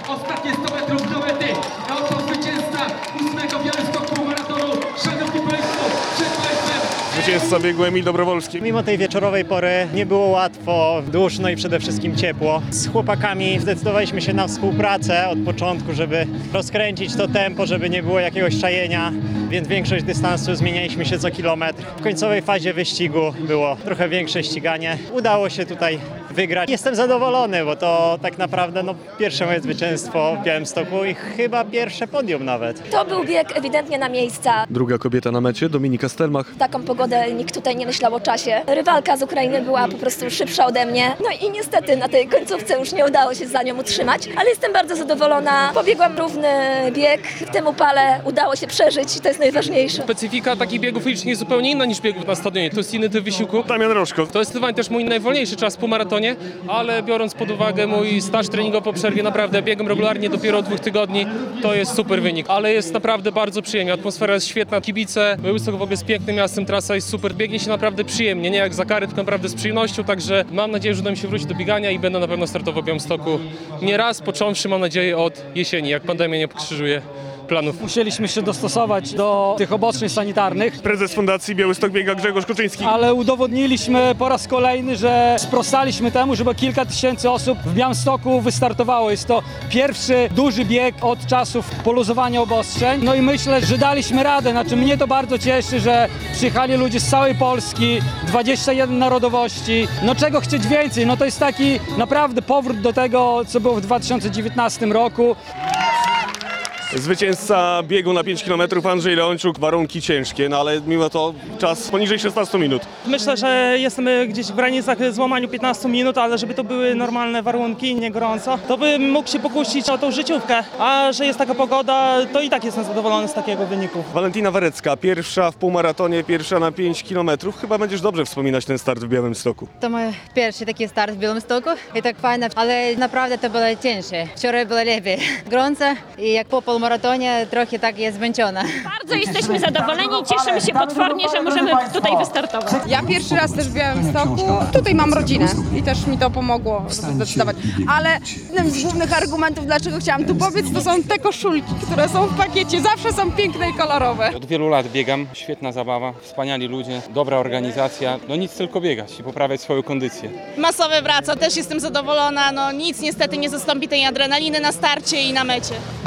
Ostatnie 100 metrów do mety. A oto zwycięzca 8. Białymstoku maratonu. Szanowni Państwo, przed Państwem Zwycięzca biegł Emil Dobrowolski. Mimo tej wieczorowej pory nie było łatwo, duszno i przede wszystkim ciepło. Z chłopakami zdecydowaliśmy się na współpracę od początku, żeby rozkręcić to tempo, żeby nie było jakiegoś czajenia, więc większość dystansu zmienialiśmy się co kilometr. W końcowej fazie wyścigu było trochę większe ściganie. Udało się tutaj wygrać. Jestem zadowolony, bo to tak naprawdę pierwsze moje zwycięstwo w Białymstoku i chyba pierwsze podium nawet. To był bieg ewidentnie na miejsca. Druga kobieta na mecie, Dominika Stelmach. W taką pogodę nikt tutaj nie myślał o czasie. Rywalka z Ukrainy była po prostu szybsza ode mnie. No i niestety na tej końcówce już nie udało się za nią utrzymać, ale jestem bardzo zadowolona. Pobiegłam równy bieg, w tym upale udało się przeżyć i to jest najważniejsze. Specyfika takich biegów licznych jest zupełnie inna niż biegów na stadionie. To jest inny typ wysiłku. Damian Rożko. To jest zdecydowanie też mój najwolniejszy czas po maratonie, ale biorąc pod uwagę mój staż treningowy po przerwie, naprawdę biegam regularnie dopiero od 2 tygodni, to jest super wynik. Ale jest naprawdę bardzo przyjemnie, atmosfera jest świetna, kibice, Białystok w ogóle jest pięknym miastem, trasa jest super, biegnie się naprawdę przyjemnie, nie jak za kary, tylko naprawdę z przyjemnością, także mam nadzieję, że uda mi się wrócić do biegania i będę na pewno startował w Białymstoku nie raz, począwszy mam nadzieję od jesieni, jak pandemia nie pokrzyżuje planów. Musieliśmy się dostosować do tych obostrzeń sanitarnych, Prezes Fundacji Białystok biega Grzegorz Kuczyński. ale udowodniliśmy po raz kolejny, że sprostaliśmy temu, żeby kilka tysięcy osób w Białymstoku wystartowało. Jest to pierwszy duży bieg od czasów poluzowania obostrzeń. No i myślę, że daliśmy radę. Znaczy mnie to bardzo cieszy, że przyjechali ludzie z całej Polski, 21 narodowości. No czego chcieć więcej? No to jest taki naprawdę powrót do tego, co było w 2019 roku. Zwycięzca biegu na 5 km Andrzej Leończuk. Warunki ciężkie, no ale mimo to czas poniżej 16 minut. Myślę, że jesteśmy gdzieś w granicach złamaniu 15 minut, ale żeby to były normalne warunki, nie gorąco, to bym mógł się pokusić o tą życiówkę. A że jest taka pogoda, to i tak jestem zadowolony z takiego wyniku. Walentyna Warecka, pierwsza w półmaratonie, pierwsza na 5 km. Chyba będziesz dobrze wspominać ten start w Białymstoku. To mój pierwszy taki start w Białymstoku i tak fajnie, ale naprawdę to było cięższe. Wczoraj było lepiej. Gorąco i jak po półmaratonie trochę tak jest zmęczona. Bardzo jesteśmy zadowoleni i cieszymy się potwornie, że możemy tutaj wystartować. Ja pierwszy raz też w Białymstoku. Tutaj mam rodzinę i też mi to pomogło zdecydować. Ale jednym z głównych argumentów, dlaczego chciałam tu pobiec, to są te koszulki, które są w pakiecie. Zawsze są piękne i kolorowe. Od wielu lat biegam, świetna zabawa, wspaniali ludzie, dobra organizacja. No nic, tylko biegać i poprawiać swoją kondycję. Masowe wraca, też jestem zadowolona, no nic niestety nie zastąpi tej adrenaliny na starcie i na mecie.